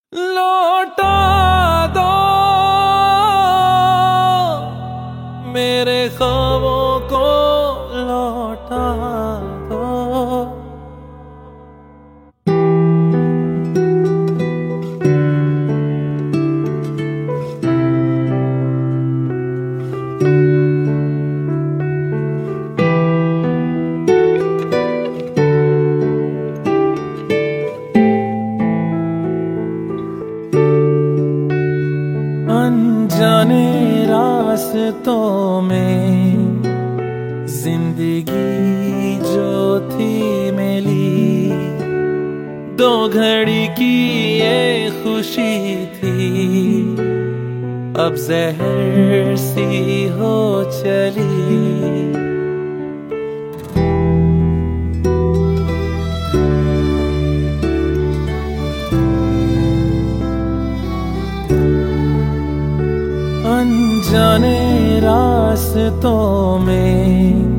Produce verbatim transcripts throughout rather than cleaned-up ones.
लौटा दो मेरे ख्वाबों को, लौटा दो। अनजाने रास्तों में जिंदगी जो थी मिली, दो घड़ी की ये खुशी थी, अब जहर सी हो चली। अनजाने रास्तों में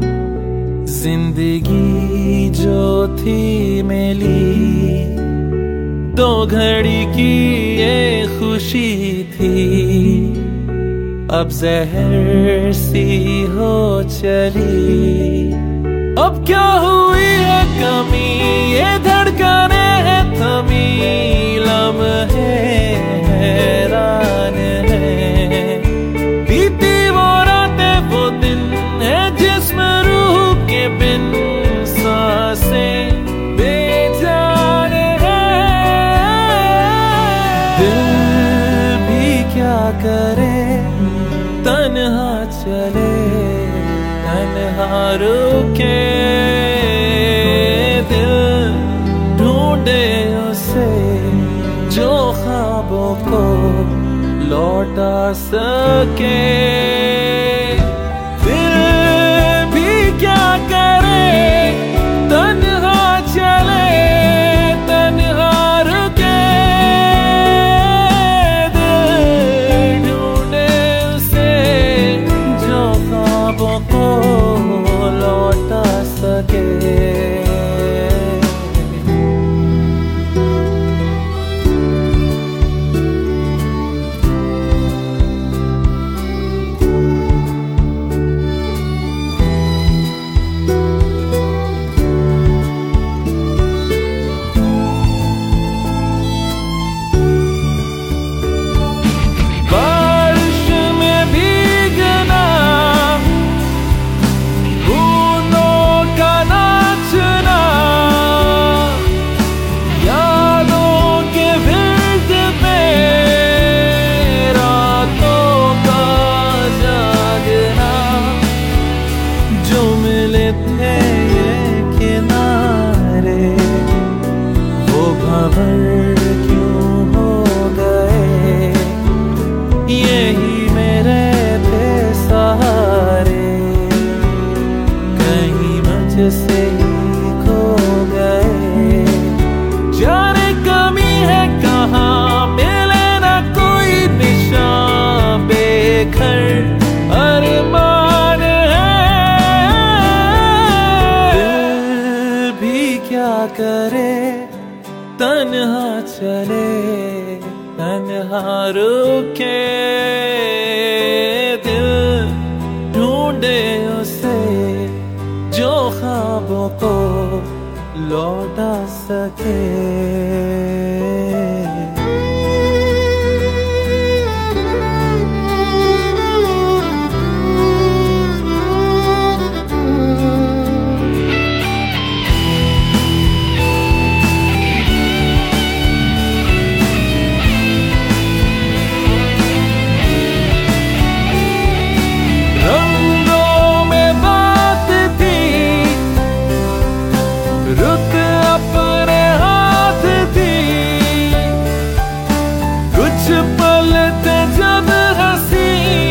जिंदगी जो थी मिली, दो घड़ी की ये खुशी थी, अब जहर सी हो चली। अब क्या हुई है कमी, ये धड़कने हैं थमी, लम्हे हैरान है। बीती वो रातें वो दिन है जिसमें रूह के बिन सांसें बेजान है। दिल भी क्या करे, तन्हा चले तन्हा रुके। दिल ढूंढे उसे जो ख्वाबों को लौटा सके। दिल भी क्या करे, तन्हा चले तन्हा रुके। दिल ढूंढे उसे जो ख्वाबों को लौटा सके। क्यों हो गए यही मेरे थे सहारे, कहीं मुझसे ही खो गए। जाने कमी है कहाँ, मिले ना कोई निशान, बेघर अरमान है। दिल भी क्या करे, तन्हा चले तन्हा रुके। दिल ढूंढे उसे जो ख्वाबों को लौटा सके। रुत अपने हाथ थी, कुछ पल थे जब हंसी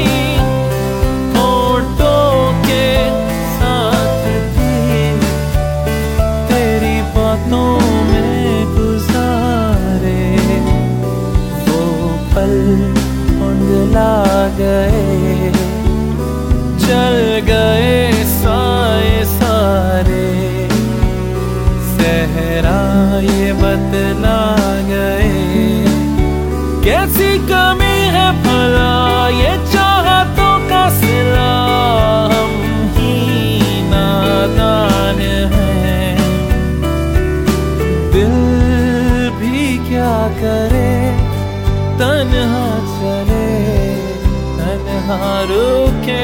होठों के साथ थी। तेरी बातों में गुजारे वो पल उंगला गए, चल गए साए सारे। सहरा ये बतला गए कैसी कमी है भला ये चाहतों का सिला, हम ही नादान हैं। दिल भी क्या करे, तन्हा चले तन्हा रुके,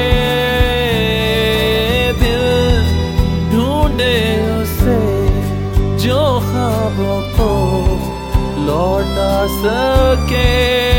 दिल ढूंढे उसे जो ख्वाबों को लौटा सके।